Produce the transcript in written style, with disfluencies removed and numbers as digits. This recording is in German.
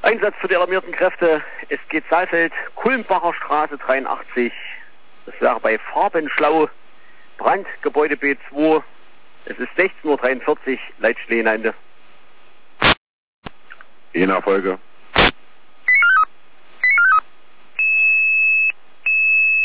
Einsatz für die alarmierten Kräfte. Es geht Saalfeld, Kulmbacher Straße 83. Das wäre bei Farbenschlau, Brandgebäude B2. Es ist 16:43 Uhr, Leitstelle hinein. In Erfolge.